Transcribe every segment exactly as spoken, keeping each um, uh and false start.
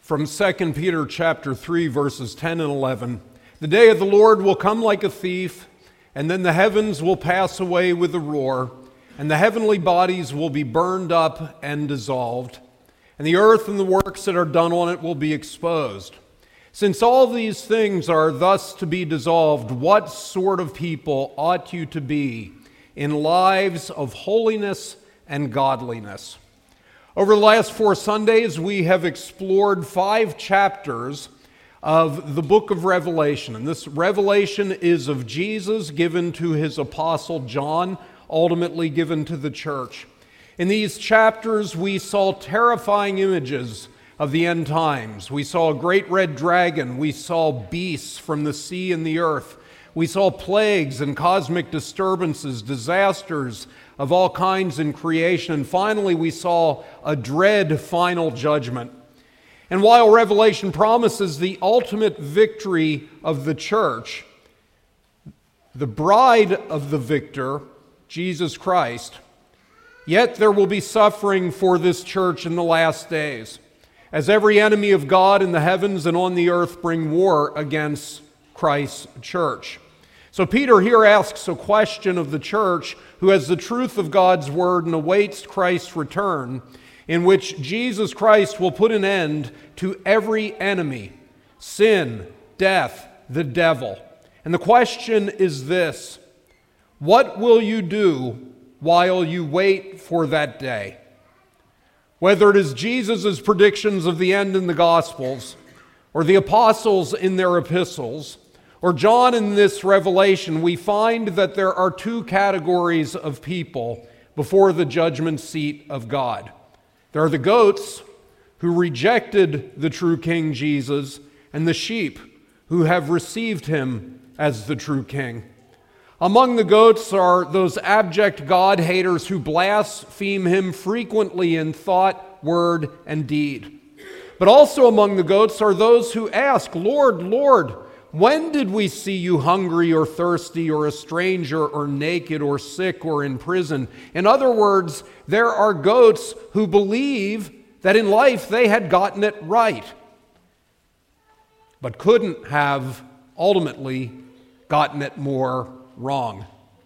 from Second Peter chapter three, verses ten and eleven. The day of the Lord will come like a thief, and then the heavens will pass away with a roar, and the heavenly bodies will be burned up and dissolved, and the earth and the works that are done on it will be exposed. Since all these things are thus to be dissolved, what sort of people ought you to be in lives of holiness and godliness? Over the last four Sundays, we have explored five chapters of the book of Revelation. And this revelation is of Jesus given to his apostle John, ultimately given to the church. In these chapters, we saw terrifying images of the end times. We saw a great red dragon. We saw beasts from the sea and the earth. We saw plagues and cosmic disturbances, disasters of all kinds in creation. And finally, we saw a dread final judgment. And while Revelation promises the ultimate victory of the church, the bride of the victor, Jesus Christ, yet there will be suffering for this church in the last days, as every enemy of God in the heavens and on the earth bring war against Christ's church. So Peter here asks a question of the church who has the truth of God's word and awaits Christ's return, in which Jesus Christ will put an end to every enemy, sin, death, the devil. And the question is this: what will you do while you wait for that day? Whether it is Jesus' predictions of the end in the Gospels, or the apostles in their epistles, or John in this revelation, we find that there are two categories of people before the judgment seat of God. There are the goats who rejected the true King Jesus, and the sheep who have received him as the true King. Among the goats are those abject God haters who blaspheme him frequently in thought, word, and deed. But also among the goats are those who ask, "Lord, Lord, when did we see you hungry or thirsty or a stranger or naked or sick or in prison?" In other words, there are goats who believe that in life they had gotten it right, but couldn't have ultimately gotten it more wrong.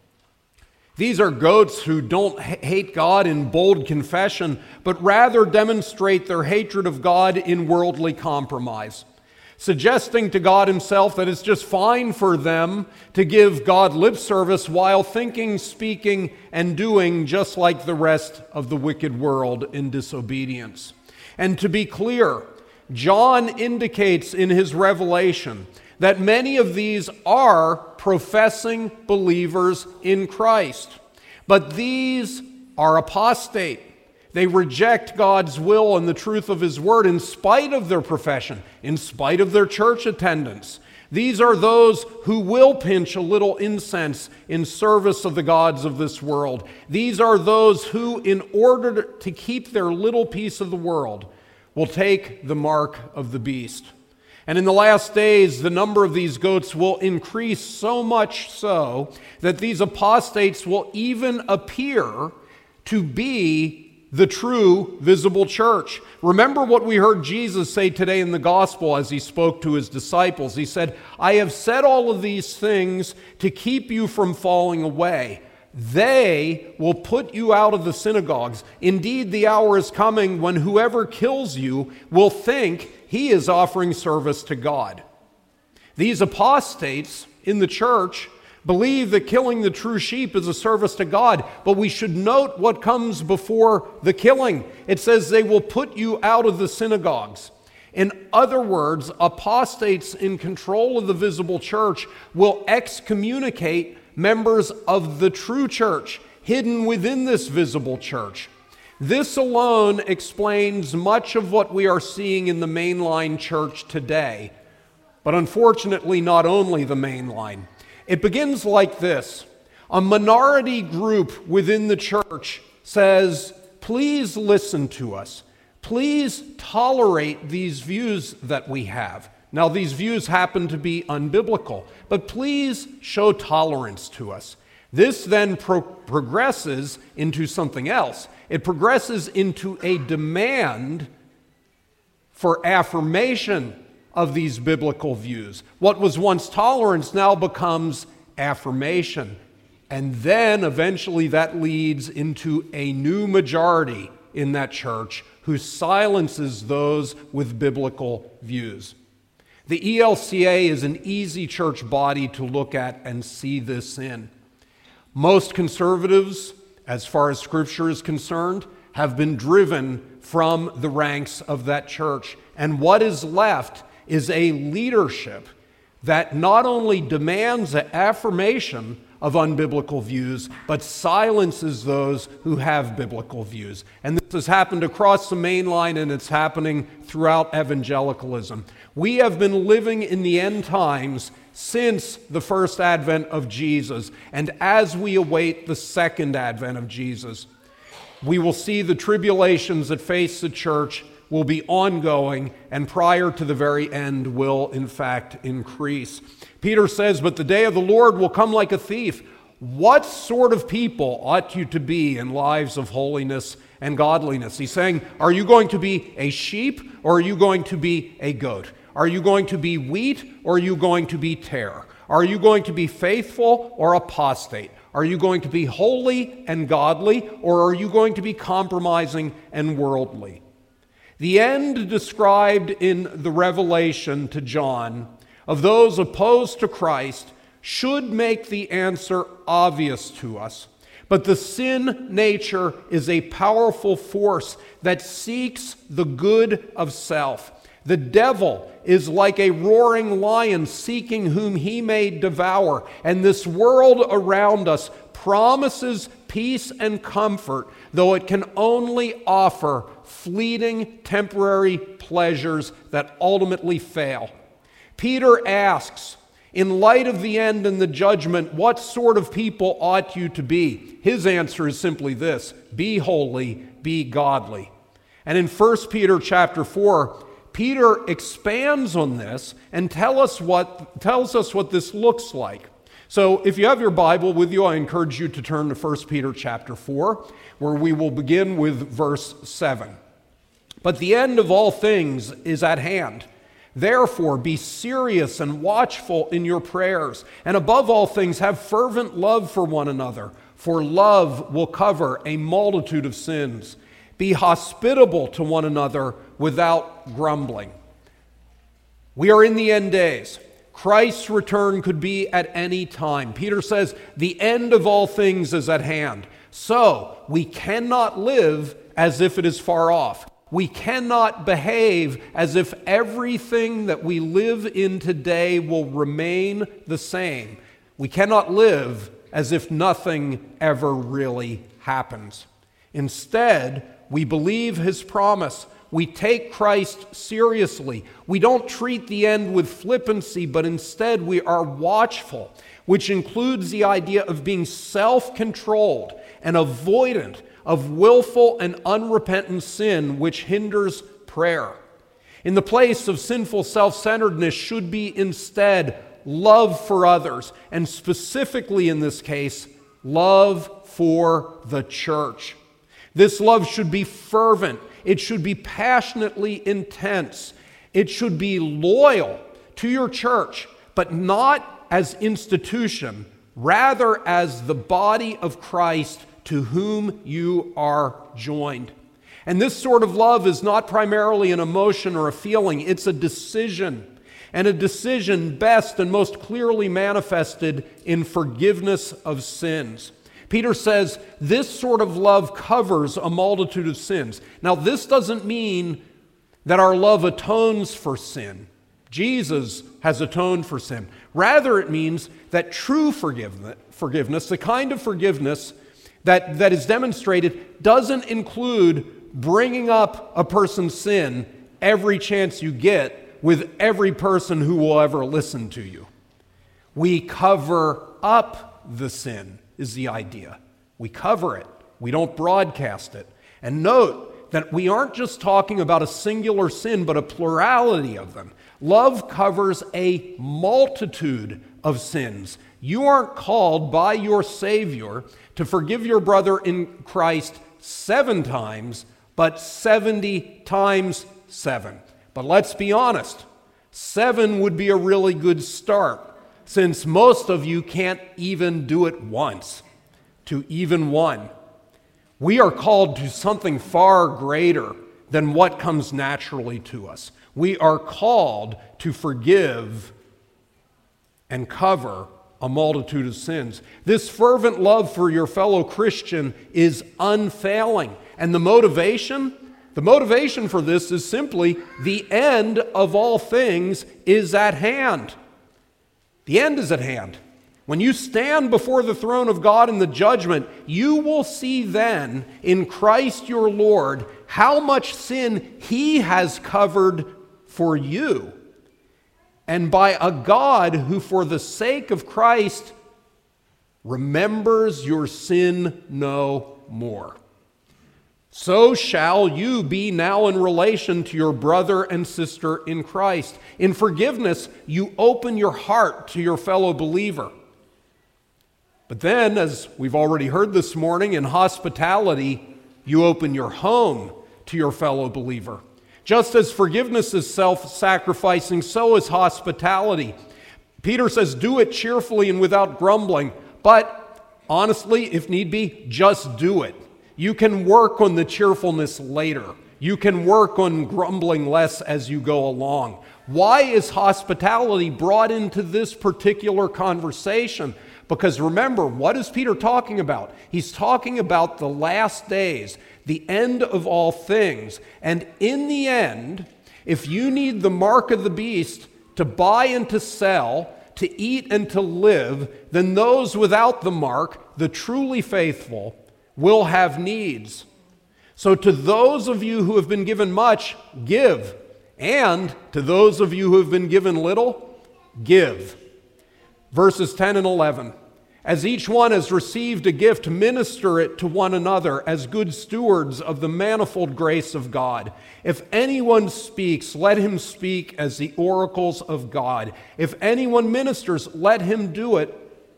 These are goats who don't hate God in bold confession, but rather demonstrate their hatred of God in worldly compromise, suggesting to God himself that it's just fine for them to give God lip service while thinking, speaking, and doing just like the rest of the wicked world in disobedience. And to be clear, John indicates in his revelation that many of these are professing believers in Christ. But these are apostate. They reject God's will and the truth of his word in spite of their profession, in spite of their church attendance. These are those who will pinch a little incense in service of the gods of this world. These are those who, in order to keep their little piece of the world, will take the mark of the beast. And in the last days, the number of these goats will increase so much so that these apostates will even appear to be the true visible church. Remember what we heard Jesus say today in the gospel as he spoke to his disciples. He said, "I have said all of these things to keep you from falling away. They will put you out of the synagogues. Indeed, the hour is coming when whoever kills you will think he is offering service to God." These apostates in the church believe that killing the true sheep is a service to God, but we should note what comes before the killing. It says they will put you out of the synagogues. In other words, apostates in control of the visible church will excommunicate members of the true church hidden within this visible church. This alone explains much of what we are seeing in the mainline church today, but unfortunately not only the mainline. It begins like this. A minority group within the church says, "Please listen to us. Please tolerate these views that we have." Now, these views happen to be unbiblical, but please show tolerance to us. This then pro- progresses into something else. It progresses into a demand for affirmation of these biblical views. What was once tolerance now becomes affirmation. And then eventually that leads into a new majority in that church who silences those with biblical views. The E L C A is an easy church body to look at and see this in. Most conservatives, as far as Scripture is concerned, have been driven from the ranks of that church. And what is left is a leadership that not only demands an affirmation of unbiblical views, but silences those who have biblical views. And this has happened across the main line, and it's happening throughout evangelicalism. We have been living in the end times since the first advent of Jesus, and as we await the second advent of Jesus, we will see the tribulations that face the church will be ongoing, and prior to the very end will in fact increase. Peter says, "But the day of the Lord will come like a thief." What sort of people ought you to be in lives of holiness and godliness? He's saying, are you going to be a sheep, or are you going to be a goat? Are you going to be wheat, or are you going to be tare? Are you going to be faithful or apostate? Are you going to be holy and godly, or are you going to be compromising and worldly? The end described in the Revelation to John of those opposed to Christ should make the answer obvious to us. But the sin nature is a powerful force that seeks the good of self. The devil is like a roaring lion seeking whom he may devour. And this world around us promises peace and comfort, though it can only offer fleeting, temporary pleasures that ultimately fail. Peter asks, in light of the end and the judgment, what sort of people ought you to be? His answer is simply this: be holy, be godly. And in First Peter chapter four, Peter expands on this and tell us what, tells us what this looks like. So if you have your Bible with you, I encourage you to turn to First Peter chapter four, where we will begin with verse seven. But the end of all things is at hand. Therefore, be serious and watchful in your prayers, and above all things, have fervent love for one another, for love will cover a multitude of sins. Be hospitable to one another without grumbling. We are in the end days. Christ's return could be at any time. Peter says the end of all things is at hand. So we cannot live as if it is far off. We cannot behave as if everything that we live in today will remain the same. We cannot live as if nothing ever really happens. Instead, we believe his promise. We take Christ seriously. We don't treat the end with flippancy, but instead we are watchful, which includes the idea of being self-controlled and avoidant of willful and unrepentant sin, which hinders prayer. In the place of sinful self-centeredness should be instead love for others, and specifically in this case, love for the church. This love should be fervent. It should be passionately intense. It should be loyal to your church, but not as institution, rather as the body of Christ to whom you are joined. And this sort of love is not primarily an emotion or a feeling, it's a decision. And a decision best and most clearly manifested in forgiveness of sins. Peter says this sort of love covers a multitude of sins. Now, this doesn't mean that our love atones for sin. Jesus has atoned for sin. Rather, it means that true forgiveness, the kind of forgiveness that, that is demonstrated, doesn't include bringing up a person's sin every chance you get with every person who will ever listen to you. We cover up the sin, is the idea. We cover it. We don't broadcast it. And note that we aren't just talking about a singular sin, but a plurality of them. Love covers a multitude of sins. You aren't called by your Savior to forgive your brother in Christ seven times, but seventy times seven. But let's be honest, seven would be a really good start, since most of you can't even do it once, to even one. We are called to something far greater than what comes naturally to us. We are called to forgive and cover a multitude of sins. This fervent love for your fellow Christian is unfailing. And the motivation, the motivation for this is simply the end of all things is at hand. The end is at hand. When you stand before the throne of God in the judgment, you will see then in Christ your Lord how much sin He has covered for you. And by a God who for the sake of Christ remembers your sin no more. So shall you be now in relation to your brother and sister in Christ. In forgiveness, you open your heart to your fellow believer. But then, as we've already heard this morning, in hospitality, you open your home to your fellow believer. Just as forgiveness is self-sacrificing, so is hospitality. Peter says, do it cheerfully and without grumbling. But honestly, if need be, just do it. You can work on the cheerfulness later. You can work on grumbling less as you go along. Why is hospitality brought into this particular conversation? Because remember, what is Peter talking about? He's talking about the last days, the end of all things. And in the end, if you need the mark of the beast to buy and to sell, to eat and to live, then those without the mark, the truly faithful, will have needs. So to those of you who have been given much, give. And to those of you who have been given little, give. Verses ten and eleven. As each one has received a gift, minister it to one another as good stewards of the manifold grace of God. If anyone speaks, let him speak as the oracles of God. If anyone ministers, let him do it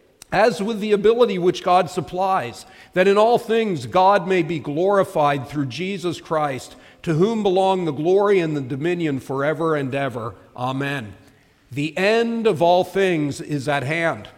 as with the ability which God supplies, that in all things God may be glorified through Jesus Christ, to whom belong the glory and the dominion forever and ever. Amen. The end of all things is at hand.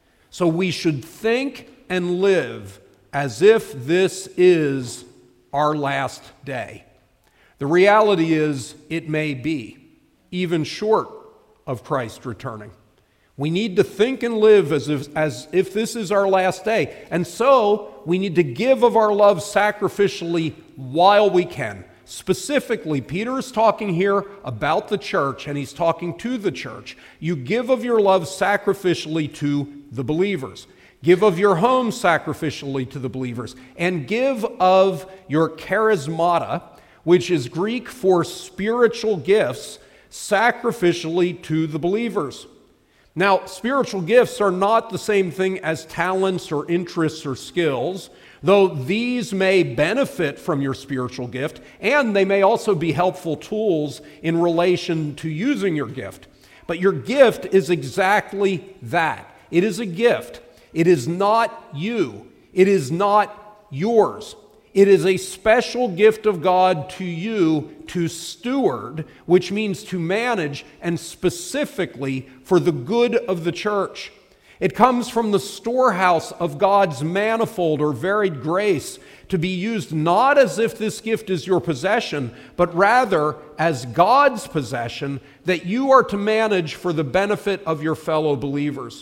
So we should think and live as if this is our last day. The reality is it may be, even short of Christ returning. We need to think and live as if, as if this is our last day. And so we need to give of our love sacrificially while we can. Specifically, Peter is talking here about the church, and he's talking to the church. You give of your love sacrificially to the believers. Give of your home sacrificially to the believers. And give of your charismata, which is Greek for spiritual gifts, sacrificially to the believers. Now, spiritual gifts are not the same thing as talents or interests or skills, though these may benefit from your spiritual gift, and they may also be helpful tools in relation to using your gift. But your gift is exactly that. It is a gift. It is not you. It is not yours. It is a special gift of God to you to steward, which means to manage, and specifically for the good of the church. It comes from the storehouse of God's manifold or varied grace to be used not as if this gift is your possession, but rather as God's possession that you are to manage for the benefit of your fellow believers.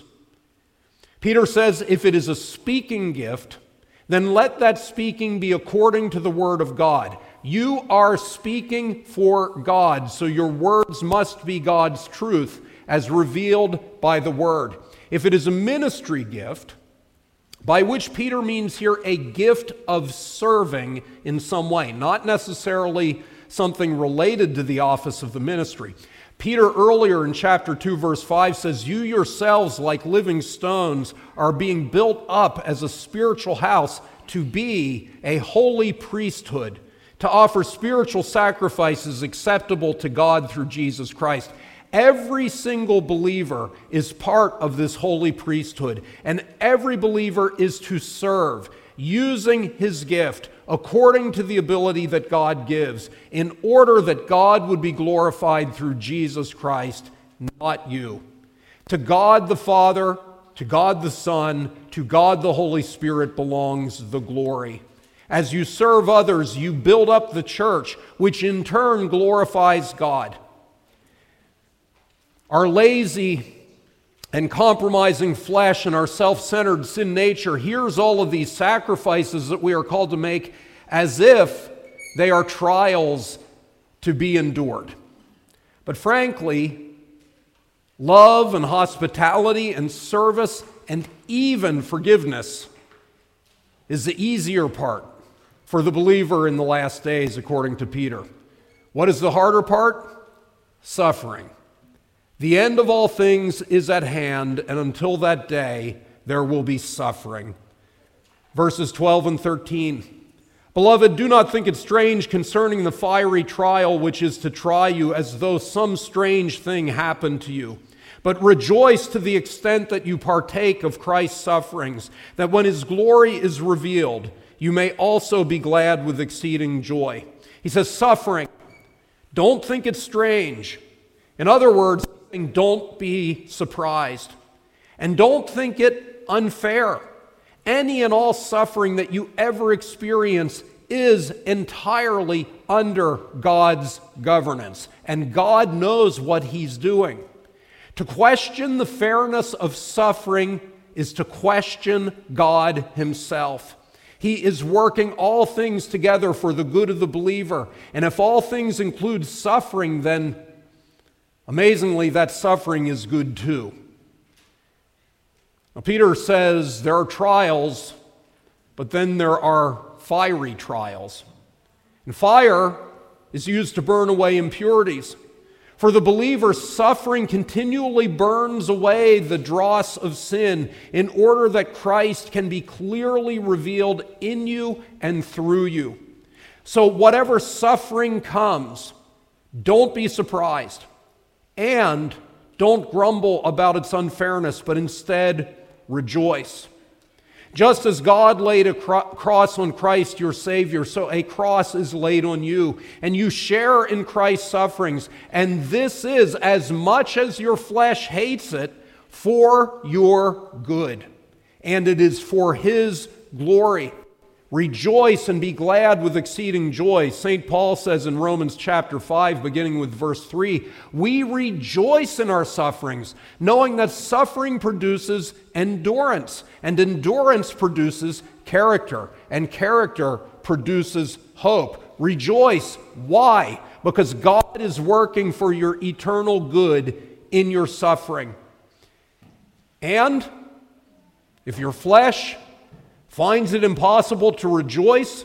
Peter says if it is a speaking gift, then let that speaking be according to the word of God. You are speaking for God, so your words must be God's truth as revealed by the word. If it is a ministry gift, by which Peter means here a gift of serving in some way, not necessarily something related to the office of the ministry. Peter earlier in chapter two verse five says, you yourselves like living stones are being built up as a spiritual house to be a holy priesthood, to offer spiritual sacrifices acceptable to God through Jesus Christ. Every single believer is part of this holy priesthood, and every believer is to serve, using his gift, according to the ability that God gives, in order that God would be glorified through Jesus Christ, not you. To God the Father, to God the Son, to God the Holy Spirit belongs the glory. As you serve others, you build up the church, which in turn glorifies God. Our lazy and compromising flesh and our self-centered sin nature hears all of these sacrifices that we are called to make as if they are trials to be endured. But frankly, love and hospitality and service and even forgiveness is the easier part for the believer in the last days, according to Peter. What is the harder part? Suffering. The end of all things is at hand, and until that day, there will be suffering. Verses twelve and thirteen. Beloved, do not think it strange concerning the fiery trial which is to try you, as though some strange thing happened to you. But rejoice to the extent that you partake of Christ's sufferings, that when his glory is revealed, you may also be glad with exceeding joy. He says, suffering. Don't think it's strange. In other words, don't be surprised. And don't think it unfair. Any and all suffering that you ever experience is entirely under God's governance. And God knows what he's doing. To question the fairness of suffering is to question God himself. He is working all things together for the good of the believer. And if all things include suffering, then amazingly, that suffering is good too. Now, Peter says there are trials, but then there are fiery trials. And fire is used to burn away impurities. For the believer, suffering continually burns away the dross of sin in order that Christ can be clearly revealed in you and through you. So whatever suffering comes, don't be surprised. And don't grumble about its unfairness, but instead rejoice. Just as God laid a cro- cross on Christ, your Savior, so a cross is laid on you, and you share in Christ's sufferings. And this is, as much as your flesh hates it, for your good. And it is for his glory. Rejoice and be glad with exceeding joy. Saint Paul says in Romans chapter five, beginning with verse three, we rejoice in our sufferings, knowing that suffering produces endurance, and endurance produces character, and character produces hope. Rejoice. Why? Because God is working for your eternal good in your suffering. And if your flesh finds it impossible to rejoice,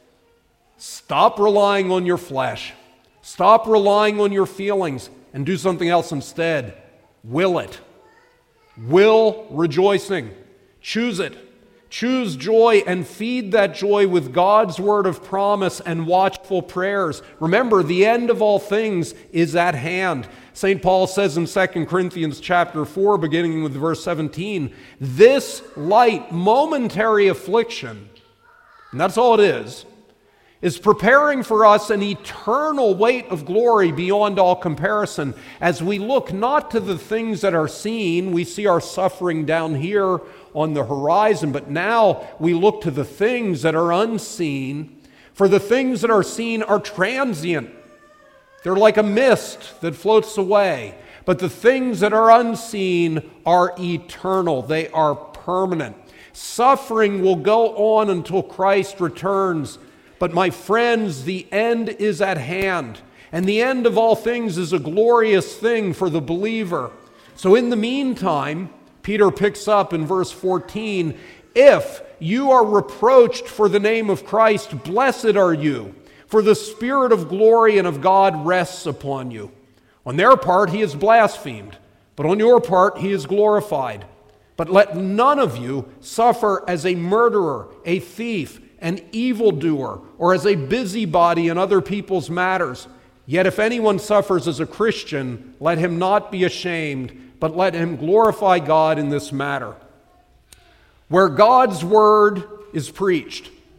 stop relying on your flesh. Stop relying on your feelings and do something else instead. Will it. Will rejoicing. Choose it. Choose joy and feed that joy with God's word of promise and watchful prayers. Remember, the end of all things is at hand. Saint Paul says in Second Corinthians chapter four, beginning with verse seventeen, this light, momentary affliction, and that's all it is, is preparing for us an eternal weight of glory beyond all comparison. As we look not to the things that are seen, we see our suffering down here on the horizon, but now we look to the things that are unseen. For the things that are seen are transient. They're like a mist that floats away. But the things that are unseen are eternal. They are permanent. Suffering will go on until Christ returns. But my friends, the end is at hand. And the end of all things is a glorious thing for the believer. So in the meantime, Peter picks up in verse fourteen, if you are reproached for the name of Christ, blessed are you, for the Spirit of glory and of God rests upon you. On their part, he is blasphemed, but on your part, he is glorified. But let none of you suffer as a murderer, a thief, an evildoer, or as a busybody in other people's matters. Yet if anyone suffers as a Christian, let him not be ashamed, but let him glorify God in this matter. Where God's word is preached,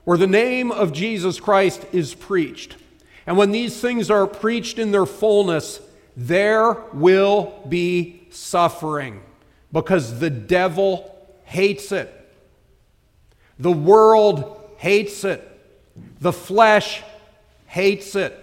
where the name of Jesus Christ is preached. And when these things are preached in their fullness, there will be suffering, because the devil hates it. The world hates it. The flesh hates it.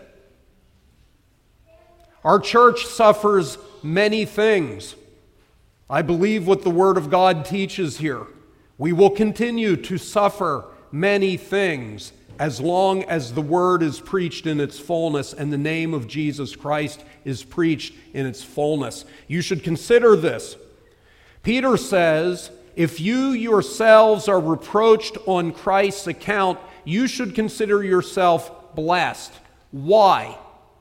Our church suffers many things. I believe what the Word of God teaches here. We will continue to suffer many things as long as the Word is preached in its fullness and the name of Jesus Christ is preached in its fullness. You should consider this. Peter says, if you yourselves are reproached on Christ's account, you should consider yourself blessed. Why?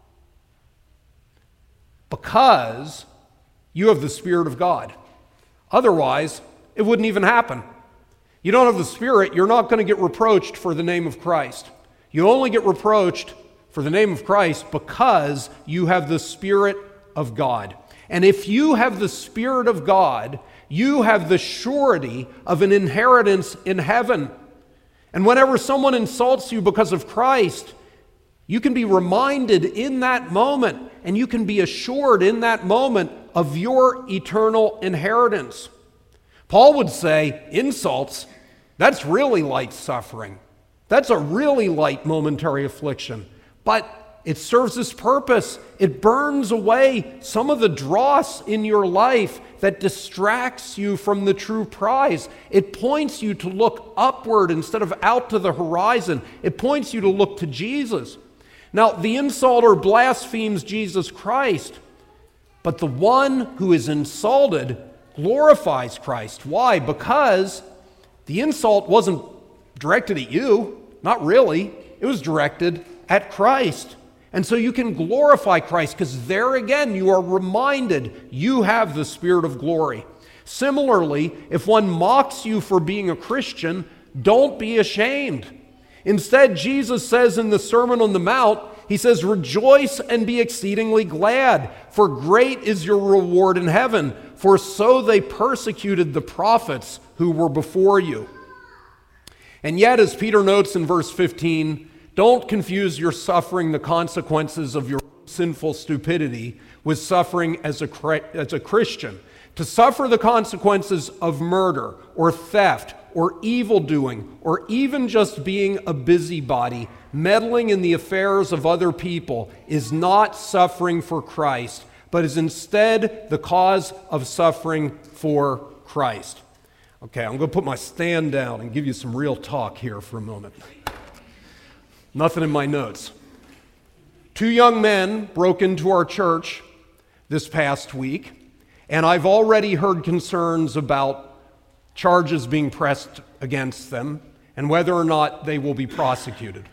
Because you have the Spirit of God. Otherwise, it wouldn't even happen. You don't have the Spirit, you're not going to get reproached for the name of Christ. You only get reproached for the name of Christ because you have the Spirit of God. And if you have the Spirit of God, you have the surety of an inheritance in heaven. And whenever someone insults you because of Christ, you can be reminded in that moment, and you can be assured in that moment of your eternal inheritance. Paul would say, insults, that's really light suffering. That's a really light momentary affliction. But it serves its purpose. It burns away some of the dross in your life that distracts you from the true prize. It points you to look upward instead of out to the horizon. It points you to look to Jesus. Now, the insulter blasphemes Jesus Christ, but the one who is insulted glorifies Christ. Why? Because the insult wasn't directed at you. Not really. It was directed at Christ. And so you can glorify Christ because there again you are reminded you have the Spirit of glory. Similarly, if one mocks you for being a Christian, don't be ashamed. Instead, Jesus says in the Sermon on the Mount, he says, rejoice and be exceedingly glad, for great is your reward in heaven, for so they persecuted the prophets who were before you. And yet, as Peter notes in verse fifteen, don't confuse your suffering, the consequences of your sinful stupidity, with suffering as a, as a Christian. To suffer the consequences of murder or theft or evildoing or even just being a busybody, meddling in the affairs of other people, is not suffering for Christ, but is instead the cause of suffering for Christ. Okay, I'm going to put my stand down and give you some real talk here for a moment. Nothing in my notes. Two young men broke into our church this past week, and I've already heard concerns about charges being pressed against them and whether or not they will be prosecuted.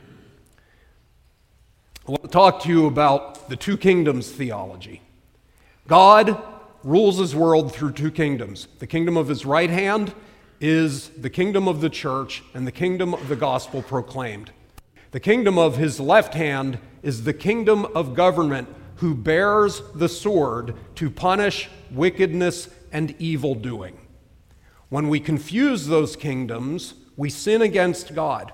I want to talk to you about the two kingdoms theology. God rules his world through two kingdoms. The kingdom of his right hand is the kingdom of the church and the kingdom of the gospel proclaimed. The kingdom of his left hand is the kingdom of government who bears the sword to punish wickedness and evildoing. When we confuse those kingdoms, we sin against God.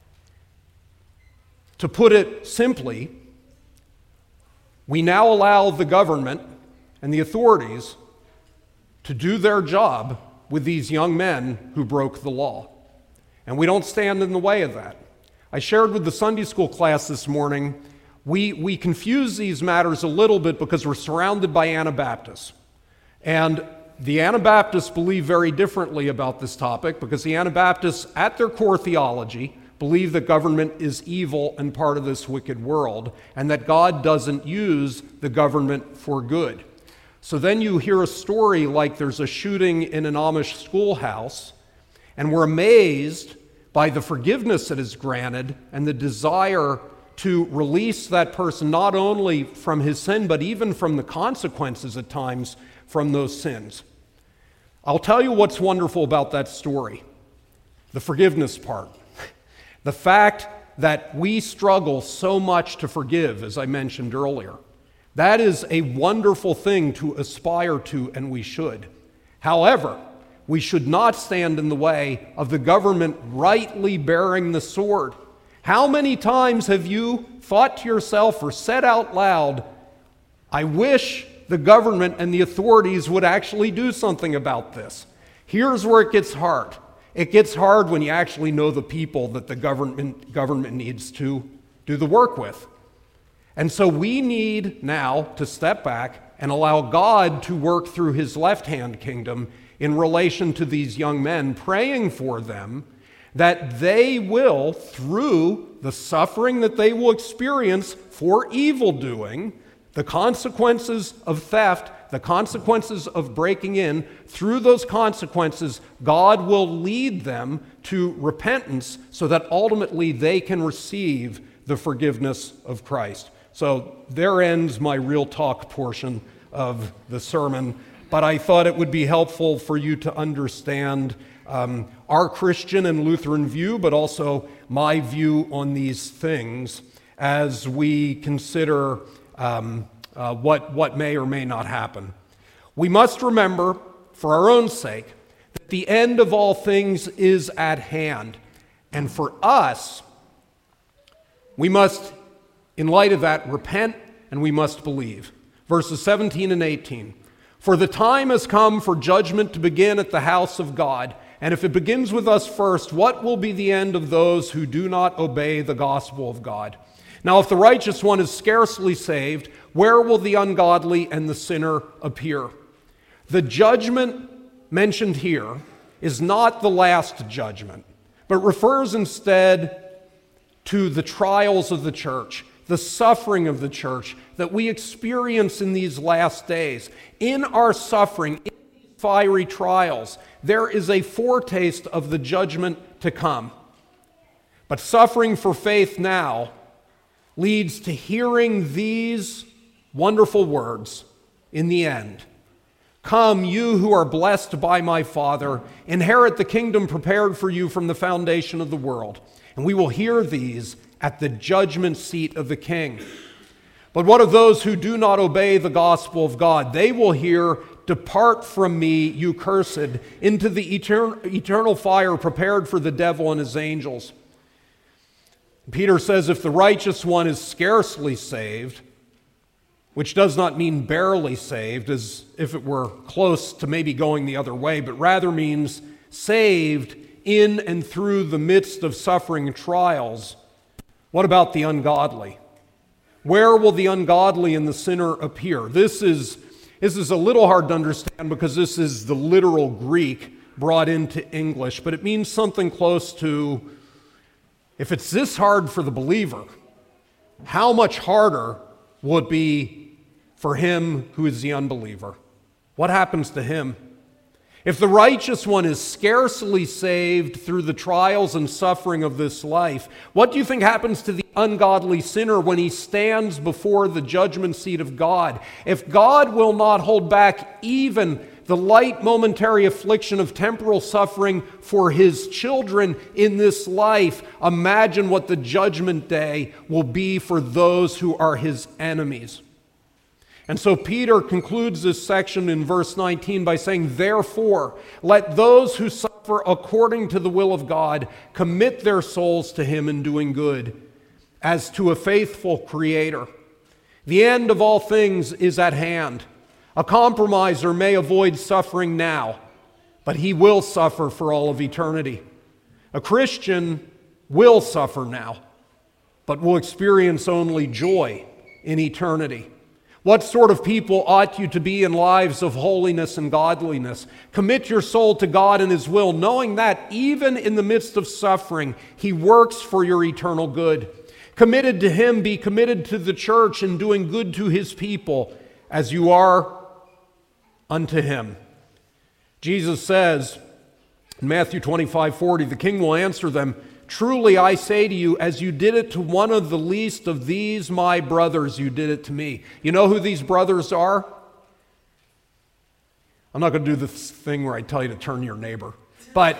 To put it simply, we now allow the government and the authorities to do their job with these young men who broke the law. And we don't stand in the way of that. I shared with the Sunday school class this morning, we, we confuse these matters a little bit because we're surrounded by Anabaptists. And the Anabaptists believe very differently about this topic because the Anabaptists, at their core theology, believe that government is evil and part of this wicked world, and that God doesn't use the government for good. So then you hear a story like there's a shooting in an Amish schoolhouse, and we're amazed by the forgiveness that is granted and the desire to release that person not only from his sin, but even from the consequences at times from those sins. I'll tell you what's wonderful about that story, the forgiveness part. The fact that we struggle so much to forgive, as I mentioned earlier. That is a wonderful thing to aspire to, and we should. However, we should not stand in the way of the government rightly bearing the sword. How many times have you thought to yourself or said out loud, I wish the government and the authorities would actually do something about this? Here's where it gets hard. It gets hard when you actually know the people that the government, government needs to do the work with. And so we need now to step back and allow God to work through his left-hand kingdom in relation to these young men, praying for them that they will, through the suffering that they will experience for evildoing, the consequences of theft, the consequences of breaking in, through those consequences, God will lead them to repentance so that ultimately they can receive the forgiveness of Christ. So there ends my real talk portion of the sermon, but I thought it would be helpful for you to understand um, our Christian and Lutheran view, but also my view on these things as we consider um, uh, what, what may or may not happen. We must remember, for our own sake, that the end of all things is at hand. And for us, we must, in light of that, repent and we must believe. Verses seventeen and eighteen. For the time has come for judgment to begin at the house of God. And if it begins with us first, what will be the end of those who do not obey the gospel of God? Now, if the righteous one is scarcely saved, where will the ungodly and the sinner appear? The judgment mentioned here is not the last judgment, but refers instead to the trials of the church, the suffering of the church that we experience in these last days. In our suffering, in these fiery trials, there is a foretaste of the judgment to come. But suffering for faith now leads to hearing these wonderful words in the end. Come, you who are blessed by my Father, inherit the kingdom prepared for you from the foundation of the world. And we will hear these at the judgment seat of the King. But what of those who do not obey the gospel of God? They will hear, depart from me, you cursed, into the etern- eternal fire prepared for the devil and his angels. Peter says if the righteous one is scarcely saved, which does not mean barely saved, as if it were close to maybe going the other way, but rather means saved in and through the midst of suffering and trials. What about the ungodly? Where will the ungodly and the sinner appear? This is, this is a little hard to understand because this is the literal Greek brought into English, but it means something close to, if it's this hard for the believer, how much harder will it be for him who is the unbeliever? What happens to him? If the righteous one is scarcely saved through the trials and suffering of this life, what do you think happens to the ungodly sinner when he stands before the judgment seat of God? If God will not hold back even the light momentary affliction of temporal suffering for his children in this life, imagine what the judgment day will be for those who are his enemies. And so Peter concludes this section in verse nineteen by saying, therefore, let those who suffer according to the will of God commit their souls to him in doing good, as to a faithful Creator. The end of all things is at hand. A compromiser may avoid suffering now, but he will suffer for all of eternity. A Christian will suffer now, but will experience only joy in eternity. What sort of people ought you to be in lives of holiness and godliness? Commit your soul to God and his will, knowing that even in the midst of suffering, he works for your eternal good. Committed to him, be committed to the church and doing good to his people as you are unto him. Jesus says in Matthew twenty-five forty, the king will answer them, truly I say to you, as you did it to one of the least of these my brothers, you did it to me. You know who these brothers are? I'm not going to do this thing where I tell you to turn to your neighbor, but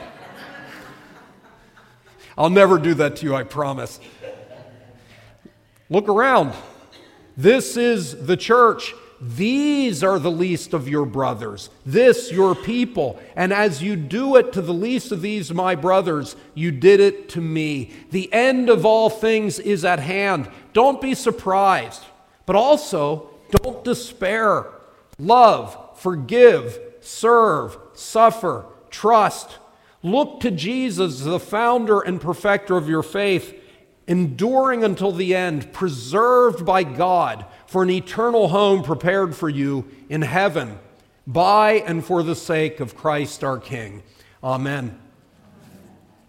I'll never do that to you, I promise. Look around. This is the church. these are the least of your brothers, this your people. And as you do it to the least of these my brothers, you did it to me. The end of all things is at hand. Don't be surprised, but also don't despair. Love, forgive, serve, suffer, trust. Look to Jesus, the founder and perfecter of your faith, enduring until the end, preserved by God for an eternal home prepared for you in heaven by and for the sake of Christ our King. Amen.